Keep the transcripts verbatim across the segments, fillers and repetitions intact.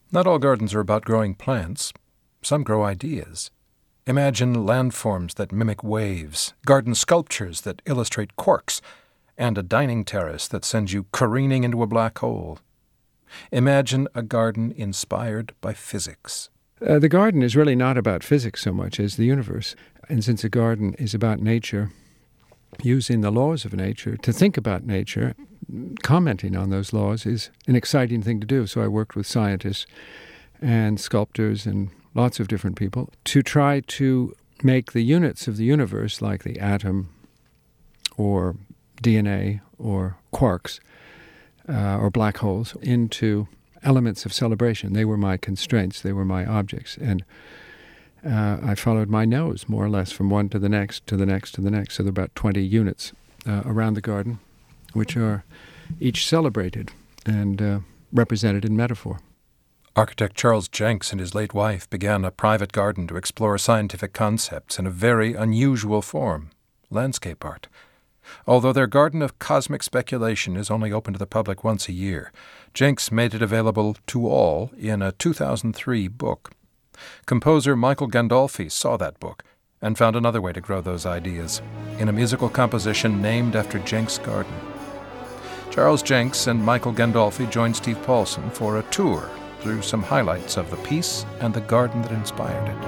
Not all gardens are about growing plants. Some grow ideas. Imagine landforms that mimic waves, garden sculptures that illustrate quarks, and a dining terrace that sends you careening into a black hole. Imagine a garden inspired by physics. Uh, the garden is really not about physics so much as the universe. And since a garden is about nature, using the laws of nature, to think about nature, commenting on those laws is an exciting thing to do. So I worked with scientists and sculptors and lots of different people to try to make the units of the universe, like the atom or D N A or quarks uh, or black holes, into elements of celebration. They were my constraints. They were my objects. And uh, I followed my nose, more or less, from one to the next, to the next, to the next. So there are about twenty units uh, around the garden, which are each celebrated and uh, represented in metaphor. Architect Charles Jenks and his late wife began a private garden to explore scientific concepts in a very unusual form, landscape art. Although their garden of cosmic speculation is only open to the public once a year, Jenks made it available to all in a two thousand three book. Composer Michael Gandolfi saw that book and found another way to grow those ideas in a musical composition named after Jenks' garden. Charles Jenks and Michael Gandolfi joined Steve Paulson for a tour through some highlights of the piece and the garden that inspired it.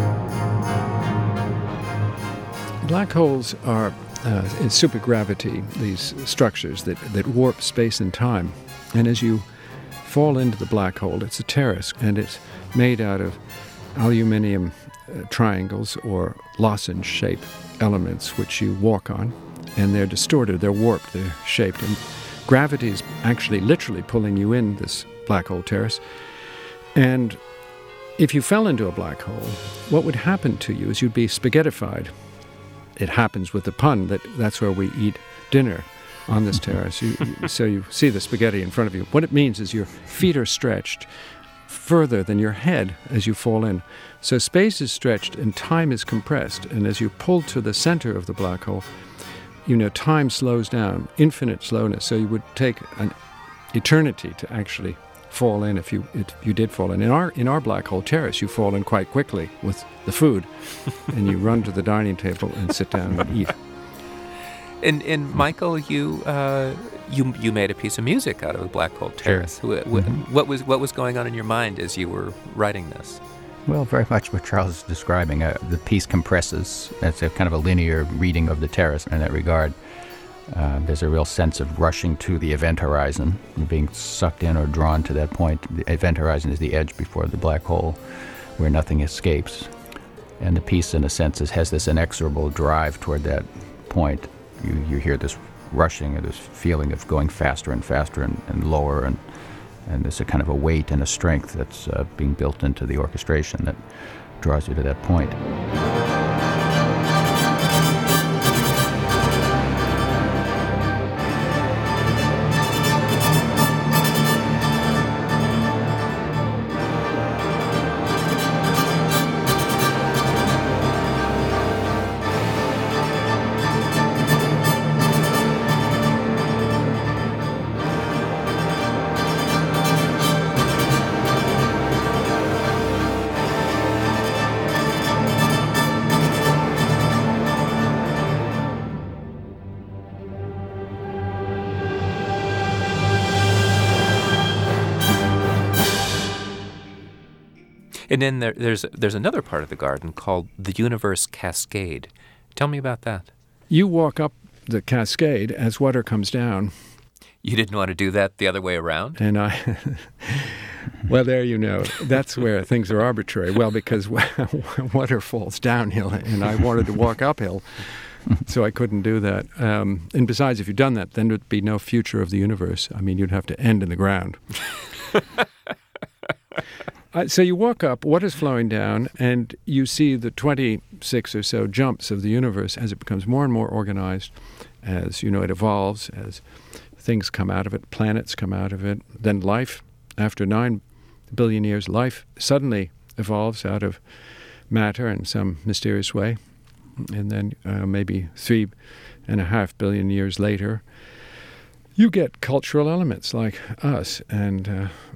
Black holes are uh, in supergravity, these structures that, that warp space and time. And as you fall into the black hole, it's a terrace, and it's made out of aluminium uh, triangles or lozenge-shaped elements which you walk on, and they're distorted, they're warped, they're shaped. And gravity is actually literally pulling you in this black hole terrace. And if you fell into a black hole, what would happen to you is you'd be spaghettified. It happens with the pun that that's where we eat dinner, on this terrace. You, you, so you see the spaghetti in front of you. What it means is your feet are stretched further than your head as you fall in. So space is stretched and time is compressed. And as you pull to the center of the black hole, you know, time slows down, infinite slowness. So you would take an eternity to actually fall in if you if you did fall in. In our in our black hole terrace, you fall in quite quickly with the food, and you run to the dining table and sit down and eat. And and Michael, you uh, you you made a piece of music out of the Black Hole Terrace. Sure. What, mm-hmm. what was what was going on in your mind as you were writing this? Well, very much what Charles is describing. Uh, the piece compresses. It's a kind of a linear reading of the terrace in that regard. Uh, there's a real sense of rushing to the event horizon, being sucked in or drawn to that point. The event horizon is the edge before the black hole, where nothing escapes. And the piece, in a sense, is, has this inexorable drive toward that point. You you hear this rushing or this feeling of going faster and faster and, and lower, and and there's a kind of a weight and a strength that's uh, being built into the orchestration that draws you to that point. And then there, there's there's another part of the garden called the Universe Cascade. Tell me about that. You walk up the cascade as water comes down. You didn't want to do that the other way around? And I, well, there you know, that's where things are arbitrary. Well, because water falls downhill, and I wanted to walk uphill, so I couldn't do that. Um, and besides, if you'd done that, then there'd be no future of the universe. I mean, you'd have to end in the ground. Uh, so you walk up, water's flowing down, and you see the twenty-six or so jumps of the universe as it becomes more and more organized, as, you know, it evolves, as things come out of it, planets come out of it. Then life, after nine billion years, life suddenly evolves out of matter in some mysterious way. And then uh, maybe three and a half billion years later, you get cultural elements like us, and uh,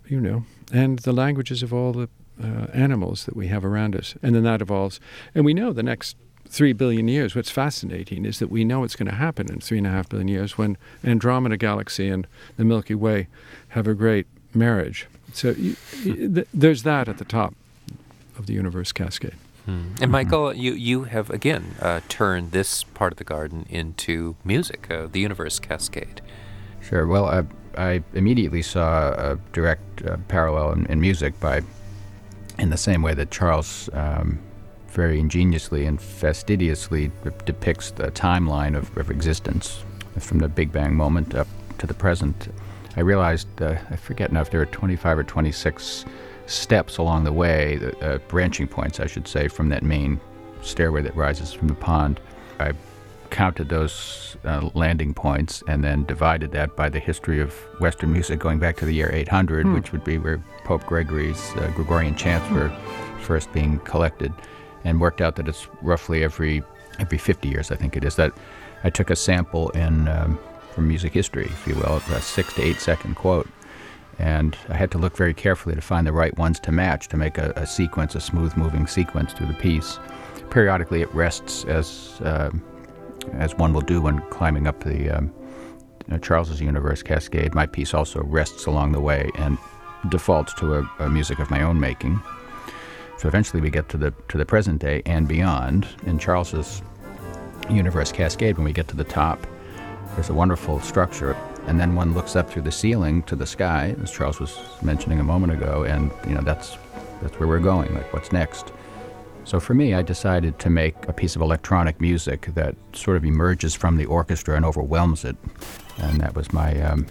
you know, and the languages of all the uh, animals that we have around us. And then that evolves. And we know the next three billion years, what's fascinating is that we know it's going to happen in three and a half billion years when Andromeda Galaxy and the Milky Way have a great marriage. So you, you, th- there's that at the top of the universe cascade. Hmm. And Michael, you, you have again uh, turned this part of the garden into music, uh, the universe cascade. Sure. Well, I, I immediately saw a direct uh, parallel in, in music by, in the same way that Charles um, very ingeniously and fastidiously depicts the timeline of, of existence from the Big Bang moment up to the present. I realized, uh, I forget now if there were twenty-five or twenty-six steps along the way, uh, branching points, I should say, from that main stairway that rises from the pond. I counted those uh, landing points and then divided that by the history of Western music going back to the year eight hundred, hmm. which would be where Pope Gregory's uh, Gregorian chants were first being collected, and worked out that it's roughly every every fifty years, I think it is, that I took a sample in um, from music history, if you will, a six to eight second quote. And I had to look very carefully to find the right ones to match, to make a, a sequence, a smooth-moving sequence through the piece. Periodically it rests, as uh, as one will do when climbing up the um, you know, Charles's Universe Cascade. My piece also rests along the way and defaults to a, a music of my own making. So eventually we get to the to the present day and beyond. In Charles's Universe Cascade, when we get to the top, there's a wonderful structure. And then one looks up through the ceiling to the sky, as Charles was mentioning a moment ago, and you know that's that's where we're going. Like, what's next? So for me, I decided to make a piece of electronic music that sort of emerges from the orchestra and overwhelms it, and that was my um,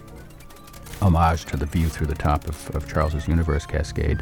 homage to the view through the top of, of Charles's Universe Cascade.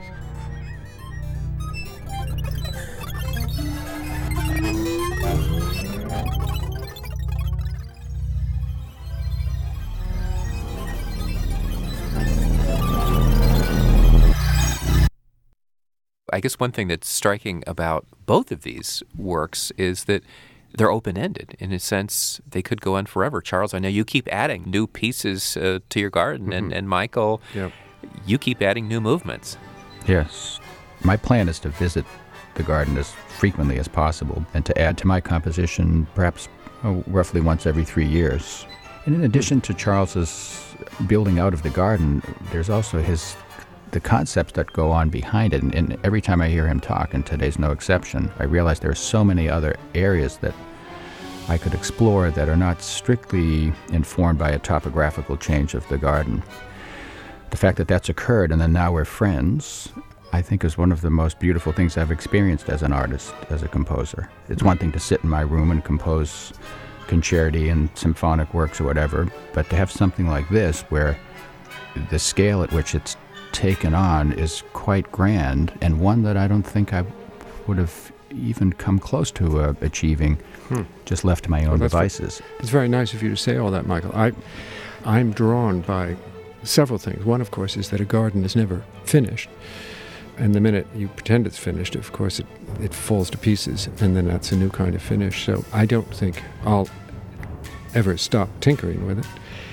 I guess one thing that's striking about both of these works is that they're open-ended. In a sense, they could go on forever. Charles, I know you keep adding new pieces uh, to your garden, mm-hmm. and, and Michael, yep. you keep adding new movements. Yes. My plan is to visit the garden as frequently as possible and to add to my composition perhaps oh, roughly once every three years. And in addition to Charles's building out of the garden, there's also his the concepts that go on behind it. And, and every time I hear him talk, and today's no exception, I realize there are so many other areas that I could explore that are not strictly informed by a topographical change of the garden. The fact that that's occurred and then now we're friends, I think is one of the most beautiful things I've experienced as an artist, as a composer. It's one thing to sit in my room and compose concerti and symphonic works or whatever, but to have something like this where the scale at which it's taken on is quite grand, and one that I don't think I would have even come close to uh, achieving, hmm. just left to my own well, devices. Very, it's very nice of you to say all that, Michael. I, I'm drawn by several things. One, of course, is that a garden is never finished. And the minute you pretend it's finished, of course, it, it falls to pieces, and then that's a new kind of finish. So I don't think I'll ever stop tinkering with it.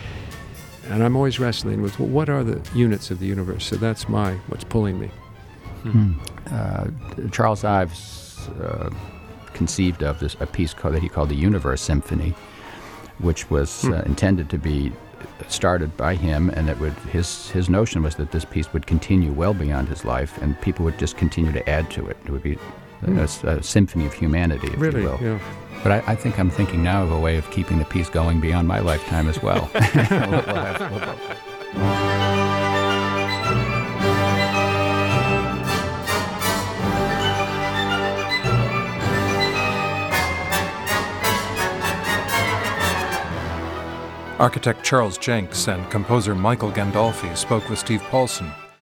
And I'm always wrestling with, well, what are the units of the universe? So that's my, what's pulling me. Hmm. Uh, Charles Ives uh, conceived of this a piece called, that he called the Universe Symphony, which was hmm. uh, intended to be started by him, and it would his his notion was that this piece would continue well beyond his life, and people would just continue to add to it. It would be hmm. a, a symphony of humanity, if really, you will. Yeah. But I, I think I'm thinking now of a way of keeping the piece going beyond my lifetime as well. we'll, we'll have, we'll Architect Charles Jenks and composer Michael Gandolfi spoke with Steve Paulson.